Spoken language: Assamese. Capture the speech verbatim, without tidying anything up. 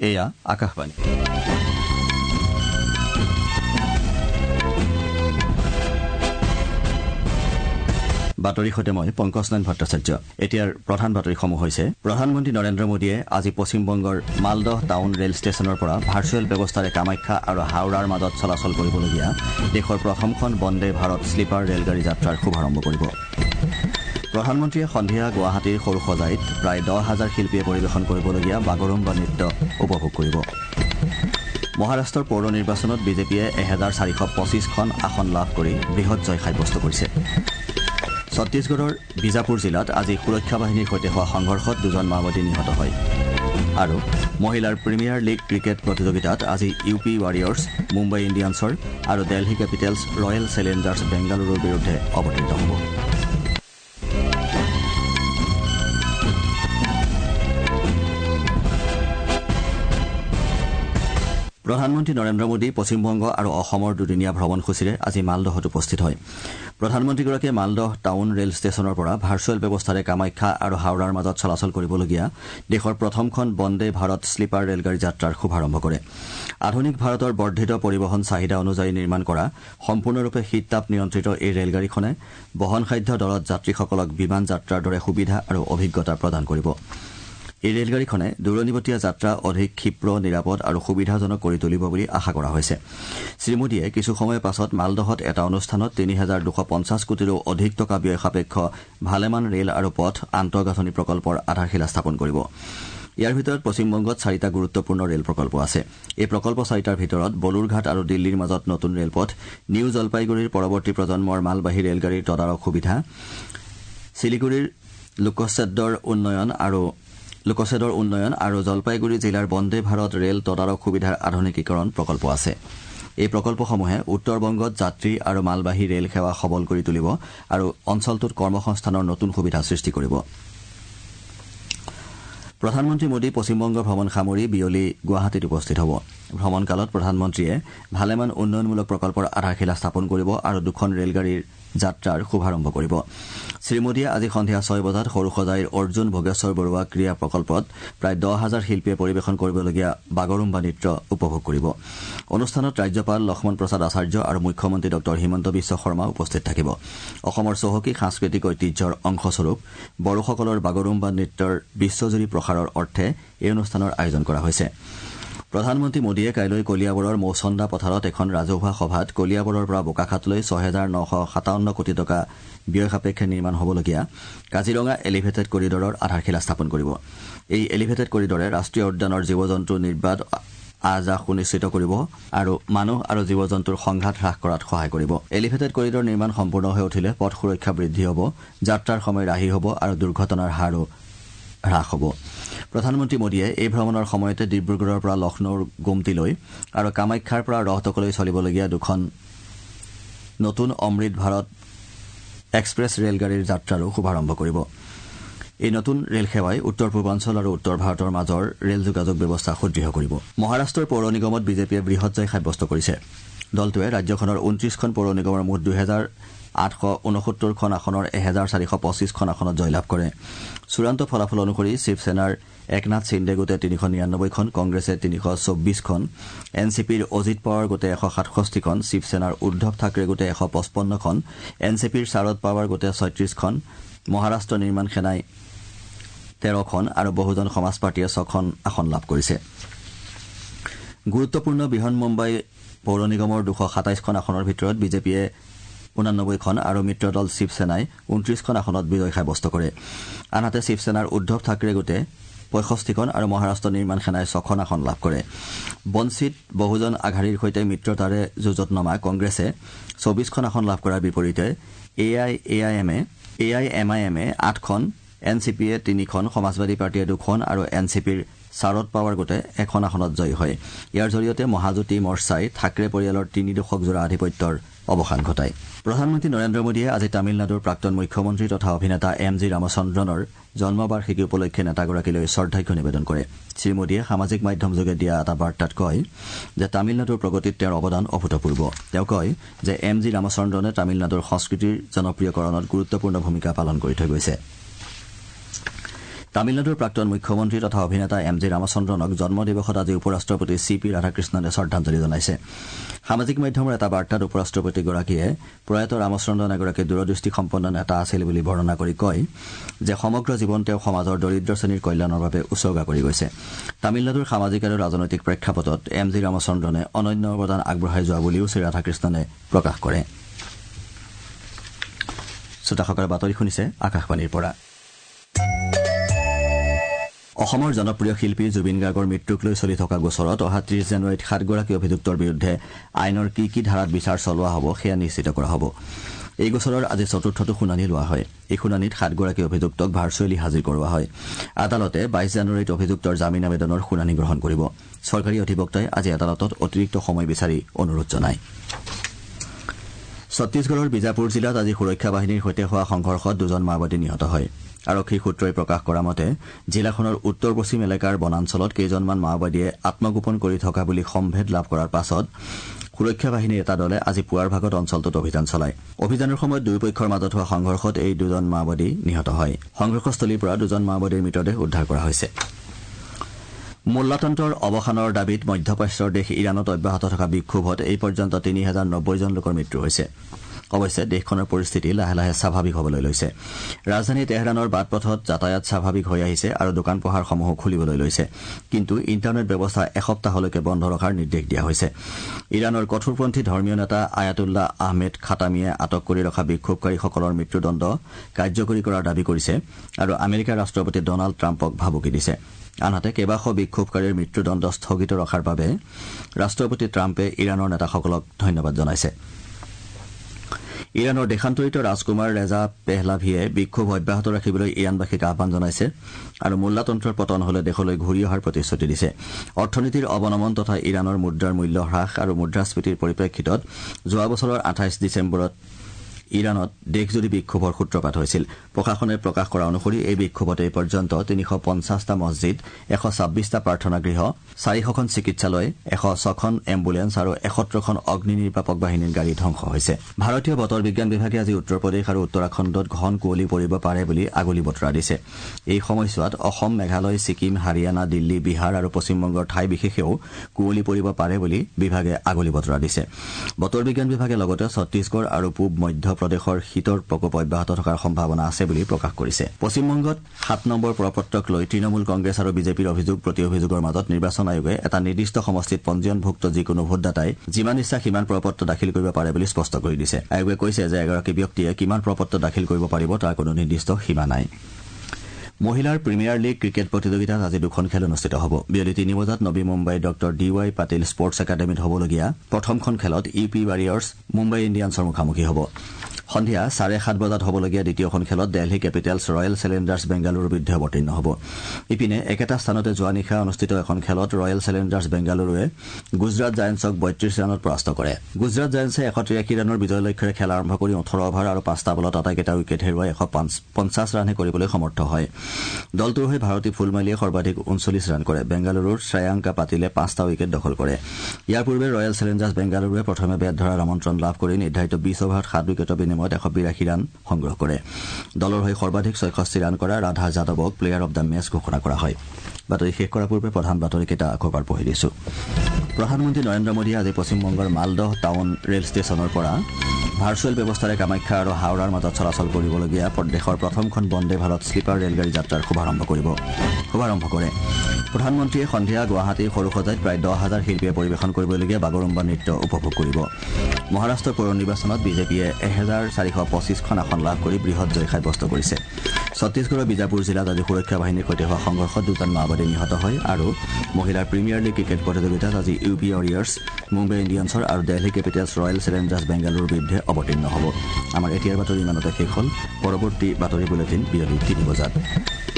এয়া আকাশবাণী। বাতৰি সৈতে মই পংকজনয়ন ভট্টাচাৰ্য। এতিয়াৰ প্ৰধান বাতৰিসমূহ হৈছে প্ৰধানমন্ত্ৰী নৰেন্দ্ৰ মোদীয়ে আজি পশ্চিমবংগৰ মালদহ টাউন ৰেল ষ্টেচনৰ পৰা ভাৰ্চুৱেল ব্যৱস্থাৰে কামাখ্যা আৰু হাওৰাৰ মাজত চলাচল কৰিবলগীয়া দেশৰ প্ৰথমখন বন্দে ভাৰত শ্লিপাৰ ৰেলগাড়ী যাত্ৰাৰ শুভাৰম্ভ কৰিব। প্ৰধানমন্ত্ৰীয়ে সন্ধিয়া গুৱাহাটীৰ সৰুসজাইত প্ৰায় দহ হাজাৰ শিল্পীয়ে পৰিৱেশন কৰিবলগীয়া বাগৰুম্বা নৃত্য উপভোগ কৰিব। মহাৰাষ্ট্ৰৰ পৌৰ নিৰ্বাচনত বিজেপিয়ে এহেজাৰ চাৰিশ পঁচিছখন আসন লাভ কৰি বৃহৎ জয় সাব্যস্ত কৰিছে। ছত্তীশগড়ৰ বিজাপুৰ জিলাত আজি সুৰক্ষা বাহিনীৰ সৈতে হোৱা সংঘৰ্ষত দুজন মাওবাদী নিহত হয়। আৰু মহিলাৰ প্ৰিমিয়াৰ লীগ ক্ৰিকেট প্ৰতিযোগিতাত আজি ইউ পি ৱাৰিয়ৰ্ছ মুম্বাই ইণ্ডিয়ানছৰ আৰু দেলহি কেপিটেলছ ৰয়েল চেলেঞ্জাৰ্ছ বেংগালুৰুৰ বিৰুদ্ধে অৱতীৰ্ণ হ'ব। প্ৰধানমন্ত্ৰী নৰেন্দ্ৰ মোদী পশ্চিমবংগ আৰু অসমৰ দুদিনীয়া ভ্ৰমণসূচীৰে আজি মালদহত উপস্থিত হয়। প্ৰধানমন্ত্ৰীগৰাকীয়ে মালদহ টাউন ৰেল ষ্টেচনৰ পৰা ভাৰ্চুৱেল ব্যৱস্থাৰে কামাখ্যা আৰু হাওৰাৰ মাজত চলাচল কৰিবলগীয়া দেশৰ প্ৰথমখন বন্দে ভাৰত শ্লিপাৰ ৰেলগাড়ী যাত্ৰাৰ শুভাৰম্ভ কৰে। আধুনিক ভাৰতৰ বৰ্ধিত পৰিবহন চাহিদা অনুযায়ী নিৰ্মাণ কৰা সম্পূৰ্ণৰূপে শীততাপ নিয়ন্ত্ৰিত এই ৰেলগাড়ীখনে বহনসাধ্য দৰত যাত্ৰীসকলক বিমান যাত্ৰাৰ দৰে সুবিধা আৰু অভিজ্ঞতা প্ৰদান কৰিব। এই ৰেলগাড়ীখনে দূৰণিবতীয়া যাত্ৰা অধিক ক্ষীপ্ৰ নিৰাপদ আৰু সুবিধাজনক কৰি তুলিব বুলি আশা কৰা হৈছে। শ্ৰীমোদীয়ে কিছু সময়ৰ পাছত মালদহত এটা অনুষ্ঠানত তিনি হাজাৰ দুশ পঞ্চাছ কোটিৰো অধিক টকা ব্যয় সাপেক্ষ ভালেমান ৰেল আৰু পথ আন্তঃগাঁথনি প্ৰকল্পৰ আধাৰশিলা স্থাপন কৰিব। ইয়াৰ ভিতৰত পশ্চিমবংগত চাৰিটা গুৰুত্বপূৰ্ণ ৰেল প্ৰকল্প আছে। এই প্ৰকল্প চাৰিটাৰ ভিতৰত বলুৰঘাট আৰু দিল্লীৰ মাজত নতুন ৰেলপথ, নিউ জলপাইগুৰিৰ পৰৱৰ্তী প্ৰজন্মৰ মালবাহী ৰেলগাড়ীৰ তদাৰক সুবিধা, শিলিগুৰিৰ লোকছেদৰ উন্নয়ন আৰু লোকছেদৰ উন্নয়ন আৰু জলপাইগুৰি জিলাৰ বন্দে ভাৰত ৰেল তদাৰক সুবিধাৰ আধুনিকীকৰণ প্ৰকল্প আছে। এই প্ৰকল্পসমূহে উত্তৰবংগত যাত্ৰী আৰু মালবাহী ৰেল সেৱা সবল কৰি তুলিব আৰু অঞ্চলটোত কৰ্মসংস্থানৰ নতুন সুবিধা সৃষ্টি কৰিব। প্ৰধানমন্ত্ৰী মোদী পশ্চিমবংগ ভ্ৰমণ সামৰি বিয়লি গুৱাহাটীত উপস্থিত হ'ব। ভ্ৰমণকালত প্ৰধানমন্ত্ৰীয়ে ভালেমান উন্নয়নমূলক প্ৰকল্পৰ আধাৰশিলা স্থাপন কৰিব আৰু দুখন ৰেলগাড়ীৰ যাত্ৰাৰ শুভাৰম্ভ কৰিব। শ্ৰীমোদীয়ে আজি সন্ধিয়া ছয় বজাত সৰুসজাইৰ অৰ্জুন ভোগেশ্বৰ বৰুৱা ক্ৰীড়া প্ৰকল্পত প্ৰায় দহ হাজাৰ শিল্পীয়ে পৰিৱেশন কৰিবলগীয়া বাগৰুম্বা নৃত্য উপভোগ কৰিব। অনুষ্ঠানত ৰাজ্যপাল লক্ষ্মণ প্ৰসাদ আচাৰ্য আৰু মুখ্যমন্ত্ৰী ডঃ হিমন্ত বিশ্ব শৰ্মা উপস্থিত থাকিব। অসমৰ চহকী সাংস্কৃতিক ঐতিহ্যৰ অংশস্বৰূপ বড়োসকলৰ বাগৰুম্বা নৃত্যৰ বিশ্বজুৰি প্ৰসাৰৰ অৰ্থে এই অনুষ্ঠানৰ আয়োজন কৰা হৈছে। প্ৰধানমন্ত্ৰী মোদীয়ে কাইলৈ কলিয়াবৰৰ মৌচন্দা পথাৰত এখন ৰাজহুৱা সভাত কলিয়াবৰৰ পৰা বোকাখাতলৈ ছয় হাজাৰ নশ সাতাৱন্ন কোটি টকা ব্যয় সাপেক্ষে নিৰ্মাণ হ'বলগীয়া কাজিৰঙা এলিভেটেড কৰিডৰৰ আধাৰশিলা স্থাপন কৰিব। এই এলিভেটেড কৰিডৰে ৰাষ্ট্ৰীয় উদ্যানৰ জীৱ জন্তুৰ নিৰ্বাধ আহ যাহ সুনিশ্চিত কৰিব আৰু মানুহ আৰু জীৱ জন্তুৰ সংঘাত হ্ৰাস কৰাত সহায় কৰিব। এলিভেটেড কৰিডৰ নিৰ্মাণ সম্পূৰ্ণ হৈ উঠিলে পথ সুৰক্ষা বৃদ্ধি হ'ব, যাত্ৰাৰ সময় ৰাহি হ'ব আৰু দুৰ্ঘটনাৰ হাৰো হ্ৰাস হ'ব। প্ৰধানমন্ত্ৰী মোদীয়ে এই ভ্ৰমণৰ সময়তে ডিব্ৰুগড়ৰ পৰা লক্ষ্ণৌৰ গুমটিলৈ আৰু কামাখ্যাৰ পৰা ৰহটকলৈ চলিবলগীয়া দুখন নতুন অমৃত ভাৰত এক্সপ্ৰেছ ৰেলগাড়ীৰ যাত্ৰাৰো শুভাৰম্ভ কৰিব। এই নতুন ৰেল সেৱাই উত্তৰ পূৰ্বাঞ্চল আৰু উত্তৰ ভাৰতৰ মাজৰ ৰেল যোগাযোগ ব্যৱস্থা সুদৃঢ় কৰিব। মহাৰাষ্ট্ৰৰ পৌৰ নিগমত বিজেপিয়ে বৃহৎ জয় সাব্যস্ত কৰিছে। দলটোৱে ৰাজ্যখনৰ ঊনত্ৰিশখন পৌৰ নিগমৰ মুঠ দুহেজাৰ আঠশ ঊনসত্তৰখন আসনৰ এহেজাৰ চাৰিশ পঁচিছখন আসনত জয়লাভ কৰে। চূড়ান্ত ফলাফল অনুসৰি শিৱসেনাৰ একনাথ সিন্দে গোটে তিনিশ নিৰান্নব্বৈখন, কংগ্ৰেছে তিনিশ চৌব্বিছখন, এন চি পিৰ অজিত পাৱাৰ গোটে এশ সাতষষ্ঠিখন, শিৱসেনাৰ উদ্ধৱ ঠাকৰে গোটে এশ পঁচপন্নখন, এন চি পিৰ শাৰদ পাৱাৰ গোটে ছয়ত্ৰিশখন, মহাৰাষ্ট্ৰ নিৰ্মাণ সেনাই তেৰখন আৰু বহুজন সমাজ পাৰ্টীয়ে ছখন আসন লাভ কৰিছে। গুৰুত্বপূৰ্ণ বৃহন মুম্বাই পৌৰ নিগমৰ দুশ সাতাইছখন আসনৰ ভিতৰত বিজেপিয়ে ঊনানব্বৈখন আৰু মিত্ৰ দল শিৱসেনাই ঊনত্ৰিশখন আসনত বিজয় সাব্যস্ত কৰে। আনহাতে শিৱসেনাৰ উদ্ধৱ ঠাকৰে গোটে পঁয়ষষ্ঠিখন আৰু মহাৰাষ্ট্ৰ নিৰ্মাণ সেনাই ছখন আসন লাভ কৰে। বঞ্চিত বহুজন আঘাড়ীৰ সৈতে মিত্ৰতাৰে যুঁজত নমা কংগ্ৰেছে চৌবিছখন আসন লাভ কৰাৰ বিপৰীতে এ আই এ আই এমে এ আই এম আই এমে আঠখন, এন চি পিয়ে তিনিখন, সমাজবাদী পাৰ্টীয়ে দুখন আৰু এন চি পিৰ শাৰদ পাৱাৰ গোটে এখন আসনত জয়ী হয়। ইয়াৰ জৰিয়তে মহাজ্যোতি মৰ্চাই থাকৰে পৰিয়ালৰ তিনি দশকজোৰা আধিপত্যৰ অৱসান ঘটায়। প্ৰধানমন্ত্ৰী নৰেন্দ্ৰ মোদীয়ে আজি তামিলনাডুৰ প্ৰাক্তন মুখ্যমন্ত্ৰী তথা অভিনেতা এম জি ৰামচন্দ্ৰনৰ জন্মবাৰ্ষিকী উপলক্ষে নেতাগৰাকীলৈ শ্ৰদ্ধাৰ্ঘ্য নিবেদন কৰে। শ্ৰীমোদীয়ে সামাজিক মাধ্যমযোগে দিয়া এটা বাৰ্তাত কয় যে তামিলনাডুৰ প্ৰগতিত তেওঁৰ অৱদান অভূতপূৰ্ব। তেওঁ কয় যে এম জি ৰামচন্দ্ৰনে তামিলনাডুৰ সংস্কৃতিৰ জনপ্ৰিয়কৰণত গুৰুত্বপূৰ্ণ ভূমিকা পালন কৰি থৈ গৈছে। তামিলনাডুৰ প্ৰাক্তন মুখ্যমন্ত্ৰী তথা অভিনেতা এম জি ৰামচন্দ্ৰনক জন্মদিৱসত আজি উপ ৰাষ্ট্ৰপতি চি পি ৰাধাকৃষ্ণনে শ্ৰদ্ধাঞ্জলি জনাইছে। সামাজিক মাধ্যমৰ এটা বাৰ্তাত উপ ৰাষ্ট্ৰপতিগৰাকীয়ে প্ৰয়াত ৰামচন্দ্ৰন এগৰাকী দূৰদৃষ্টিসম্পন্ন নেতা আছিল বুলি বৰ্ণনা কৰি কয় যে সমগ্ৰ জীৱন তেওঁ সমাজৰ দৰিদ্ৰ শ্ৰেণীৰ কল্যাণৰ বাবে উচৰ্গা কৰি গৈছে। তামিলনাডুৰ সামাজিক আৰু ৰাজনৈতিক প্ৰেক্ষাপটত এম জি ৰামচন্দ্ৰনে অনন্য অৱদান আগবঢ়াই যোৱা বুলিও শ্ৰী ৰাধাকৃষ্ণনে প্ৰকাশ কৰে। শ্ৰোতাসকলে বাতৰি শুনিছে আকাশবাণীৰ পৰা। অসমৰ জনপ্ৰিয় শিল্পী জুবিন গাৰ্গৰ মৃত্যুক লৈ চলি থকা গোচৰত অহা ত্ৰিশ জানুৱাৰীত সাতগৰাকী অভিযুক্তৰ বিৰুদ্ধে আইনৰ কি কি ধাৰাত বিচাৰ চলোৱা হ'ব সেয়া নিশ্চিত কৰা হ'ব। এই গোচৰৰ আজি চতুৰ্থটো শুনানি লোৱা হয়। এই শুনানিত সাতগৰাকী অভিযুক্তক ভাৰ্চুৱেলি হাজিৰ কৰোৱা হয়। আদালতে বাইশ জানুৱাৰীত অভিযুক্তৰ জামিন আবেদনৰ শুনানি গ্ৰহণ কৰিব। চৰকাৰী অধিবক্তাই আজি আদালতত অতিৰিক্ত সময় বিচাৰি অনুৰোধ জনায়। ছত্তীশগড়ৰ বিজাপুৰ জিলাত আজি সুৰক্ষা বাহিনীৰ সৈতে হোৱা সংঘৰ্ষত দুজন মাওবাদী নিহত হয়। আৰক্ষীৰ সূত্ৰই প্ৰকাশ কৰা মতে জিলাখনৰ উত্তৰ পশ্চিম এলেকাৰ বনাঞ্চলত কেইজনমান মাওবাদীয়ে আত্মগোপন কৰি থকা বুলি সম্ভেদ লাভ কৰাৰ পাছত সুৰক্ষা বাহিনীৰ এটা দলে আজি পুৱাৰ ভাগত অঞ্চলটোত অভিযান চলায়। অভিযানৰ সময়ত দুয়োপক্ষৰ মাজত হোৱা সংঘৰ্ষত এই দুজন মাওবাদী নিহত হয়। সংঘৰ্ষস্থলীৰ পৰা দুজন মাওবাদীৰ মৃতদেহ উদ্ধাৰ কৰা হৈছে। মোল্লাতন্ত্ৰৰ অৱসানৰ দাবীত মধ্যপ্ৰাচ্যৰ দেশ ইৰাণত অব্যাহত থকা বিক্ষোভত এই পৰ্যন্ত তিনি হাজাৰ নব্বৈজন লোকৰ মৃত্যু হৈছে। অৱশ্যে দেশখনৰ পৰিস্থিতি লাহে লাহে স্বাভাৱিক হ'বলৈ লৈছে। ৰাজধানী তেহৰানৰ বাটপথত যাতায়াত স্বাভাৱিক হৈ আহিছে আৰু দোকান পোহাৰসমূহো খুলিবলৈ লৈছে। কিন্তু ইণ্টাৰনেট ব্যৱস্থা এসপ্তাহলৈকে বন্ধ ৰখাৰ নিৰ্দেশ দিয়া হৈছে। ইৰাণৰ কঠোৰপন্থী ধৰ্মীয় নেতা আয়াতুল্লাহ আহমেদ খাটামিয়ে আটক কৰি ৰখা বিক্ষোভকাৰীসকলৰ মৃত্যুদণ্ড কাৰ্যকৰী কৰাৰ দাবী কৰিছে আৰু আমেৰিকাৰ ৰাষ্ট্ৰপতি ডনাল্ড ট্ৰাম্পক ভাবুকি দিছে। আনহাতে কেইবাশ বিক্ষোভকাৰীৰ মৃত্যুদণ্ড স্থগিত ৰখাৰ বাবে ৰাষ্ট্ৰপতি ট্ৰাম্পে ইৰাণৰ নেতাসকলক ধন্যবাদ জনাইছে। ইৰাণৰ দেশান্তৰিত ৰাজকুমাৰ ৰেজা পেহলাভিয়ে বিক্ষোভ অব্যাহত ৰাখিবলৈ ইৰাণবাসীক আহ্বান জনাইছে আৰু মোল্লাতন্ত্ৰৰ পতন হলে দেশলৈ ঘূৰি অহাৰ প্ৰতিশ্ৰুতি দিছে। অৰ্থনীতিৰ অৱনমন তথা ইৰাণৰ মুদ্ৰাৰ মূল্য হ্ৰাস আৰু মুদ্ৰাস্ফীতিৰ পৰিপ্ৰেক্ষিতত যোৱা বছৰৰ আঠাইছ ডিচেম্বৰত ইৰাণত দেশজুৰি বিক্ষোভৰ সূত্ৰপাত হৈছিল। প্ৰশাসনে প্ৰকাশ কৰা অনুসৰি এই বিক্ষোভত এই পৰ্যন্ত তিনিশ পঞ্চাছটা মছজিদ, এশ ছাব্বিছটা প্ৰাৰ্থনাগৃহ, চাৰিশখন চিকিৎসালয়, এশ ছখন এম্বুলেন্স আৰু এসত্তৰখন অগ্নি নিৰ্বাপক বাহিনীৰ গাড়ী ধ্বংস হৈছে। ভাৰতীয় বতৰ বিজ্ঞান বিভাগে আজি উত্তৰ প্ৰদেশ আৰু উত্তৰাখণ্ডত ঘন কুঁৱলী পৰিব পাৰে বুলি আগলি বতৰা দিছে। এই সময়ছোৱাত অসম, মেঘালয়, ছিকিম, হাৰিয়ানা, দিল্লী, বিহাৰ আৰু পশ্চিমবংগৰ ঠাই বিশেষেও কুঁৱলী পৰিব পাৰে বুলি বিভাগে আগলি বতৰা দিছে। বতৰ বিজ্ঞান বিভাগে লগতে ছত্তীশগড় আৰু পূব মধ্য প্ৰদেশৰ শীতৰ প্ৰকোপ অব্যাহত থকাৰ সম্ভাৱনা আছে বুলি প্ৰকাশ কৰিছে। পশ্চিমবংগত সাত নম্বৰ প্ৰপত্ৰক লৈ তৃণমূল কংগ্ৰেছ আৰু বিজেপিৰ অভিযোগ প্ৰতি অভিযোগৰ মাজত নিৰ্বাচন আয়োগে এটা নিৰ্দিষ্ট সমষ্টিত পঞ্জীয়নভুক্ত যিকোনো ভোটদাতাই যিমান ইচ্ছা সিমান প্ৰপত্ৰ দাখিল কৰিব পাৰে বুলি স্পষ্ট কৰি দিছে। আয়োগে কৈছে যে এগৰাকী ব্যক্তিয়ে কিমান প্ৰপত্ৰ দাখিল কৰিব পাৰিব তাৰ কোনো নিৰ্দিষ্ট সীমা নাই। মহিলাৰ প্ৰিমিয়াৰ লীগ ক্ৰিকেট প্ৰতিযোগিতাত আজি দুখন খেল অনুষ্ঠিত হ'ব। বিয়লি তিনি বজাত নবী মুম্বাইৰ doctor D Y Patil sports একাডেমীত হ'বলগীয়া প্ৰথমখন খেলত ইউ পি ৱাৰিয়ৰ্ছ মুম্বাই ইণ্ডিয়ানছৰ মুখামুখি হ'ব। সন্ধিয়া চাৰে সাত বজাত হ'বলগীয়া দ্বিতীয়খন খেলত দেলহি কেপিটেলছ ৰয়েল চেলেঞ্জাৰ্ছ বেংগালুৰুৰ বিৰুদ্ধে অৱতীৰ্ণ হ'ব। ইপিনে একেটা স্থানতে যোৱা নিশা অনুষ্ঠিত এখন খেলত ৰয়েল চেলেঞ্জাৰ্ছ বেংগালুৰুৱে গুজৰাট জায়েণ্টছক বত্ৰিশ ৰানত পৰাস্ত কৰে। গুজৰাট জায়েণ্টছে এশ তিৰাশী ৰানৰ বিজয় লক্ষ্যৰে খেলা আৰম্ভ কৰি ওঠৰ অভাৰ আৰু পাঁচটা বলত আটাইকেইটা উইকেট হেৰুৱাই এশ পঞ্চাছ ৰানহে কৰিবলৈ সমৰ্থ হয়। দলটোৰ হৈ ভাৰতী ফুলমালিয়ে সৰ্বাধিক ঊনচল্লিছ ৰান কৰে। বেংগালুৰুৰ শ্ৰেয়াংকা পাটিলে পাঁচটা উইকেট দখল কৰে। ইয়াৰ পূৰ্বে ৰয়েল চেলেঞ্জাৰ্ছ বেংগালুৰুৱে প্ৰথমে বেট ধৰাৰ আমন্ত্ৰণ লাভ কৰি নিৰ্ধাৰিত বিছ অভাৰত সাত উইকেটৰ বিনিময়ত এশ বিৰাশী ৰান সংগ্ৰহ কৰে। দলৰ হৈ সৰ্বাধিক ছয়ষষ্ঠি ৰান কৰা ৰাধা যাদৱক প্লেয়াৰ অব দ্য মেচ ঘোষণা কৰা হয়। বাতৰি শেষ কৰাৰ পূৰ্বে প্ৰধান বাতৰিকেইটা আকৌ এবাৰ পঢ়ি দিছো। প্ৰধানমন্ত্ৰী নৰেন্দ্ৰ মোদীয়ে আজি পশ্চিমবংগৰ মালদহ টাউন ৰেল ষ্টেচনৰ পৰা ভাৰ্চুৱেল ব্যৱস্থাৰে কামাখ্যা আৰু হাওৰাৰ মাজত চলাচল কৰিবলগীয়া দেশৰ প্ৰথমখন বন্দে ভাৰত শ্লিপাৰ ৰেলগাড়ী যাত্ৰাৰ শুভাৰম্ভ কৰিব শুভাৰম্ভ কৰে। প্ৰধানমন্ত্ৰীয়ে সন্ধিয়া গুৱাহাটীৰ সৰুসজাইত প্ৰায় দহ হাজাৰ শিল্পীয়ে পৰিৱেশন কৰিবলগীয়া বাগৰুম্বা নৃত্য উপভোগ কৰিব। মহাৰাষ্ট্ৰৰ পৌৰ নিৰ্বাচনত বিজেপিয়ে এহেজাৰ চাৰিশ পঁচিছখন আসন লাভ কৰি বৃহৎ জয় সাব্যস্ত কৰিছে। ছত্তীশগড়ৰ বিজাপুৰ জিলাত আজি সুৰক্ষা বাহিনীৰ সৈতে হোৱা সংঘৰ্ষত দুজন মাওবাদী নিহত হয় আৰু মহিলাৰ প্ৰিমিয়াৰ লীগ ক্ৰিকেট প্ৰতিযোগিতাত আজি ইউ পি ৱাৰিয়ৰ্ছ মুম্বাই ইণ্ডিয়ানছৰ আৰু দেলহি কেপিটেলছ ৰয়েল চেলেঞ্জাৰ্ছ বেংগালুৰুৰ বিৰুদ্ধে অৱতীৰ্ণ হ'ব। আমাৰ এতিয়াৰ বাতৰি ইমানতে শেষ হ'ল। পৰৱৰ্তী বাতৰি বুলেটিন বিয়লি তিনি বজাত।